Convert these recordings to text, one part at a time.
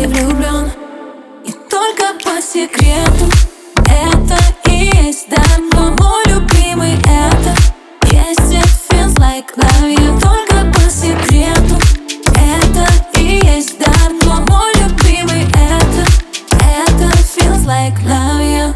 ты влюблен. И только по секрету это и есть дар, но мой любимый это есть. It feels like love you. Только по секрету это и есть дар, но мой любимый это feels like love you.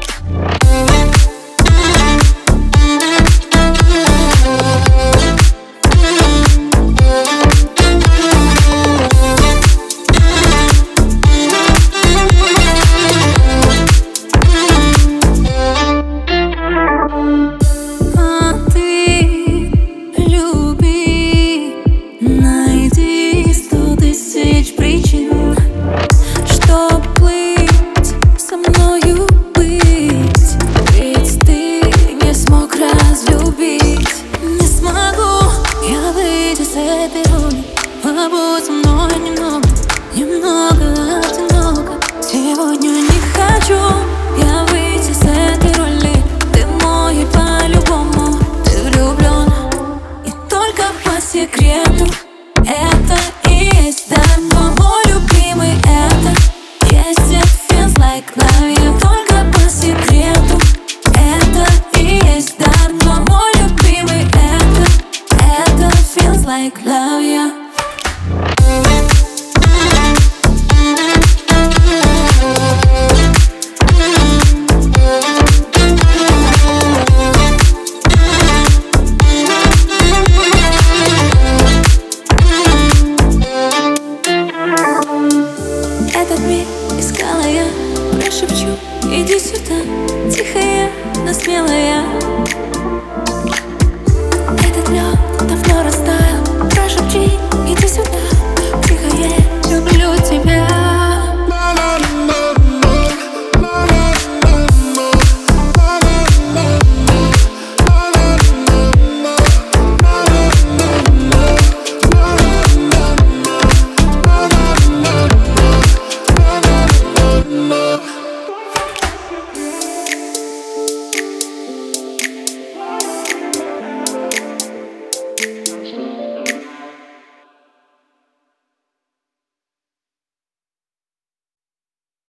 Побудь со мной немного одиноко. Сегодня не хочу я выйти с этой роли. Ты мой и по-любому ты влюблен. И только по секрету это и есть дар, но мой любимый это есть. It feels like love you. Только по секрету это и есть дар, но мой любимый это feels like love you. Этот миг искала я, прошепчу, иди сюда, тихая, но смелая.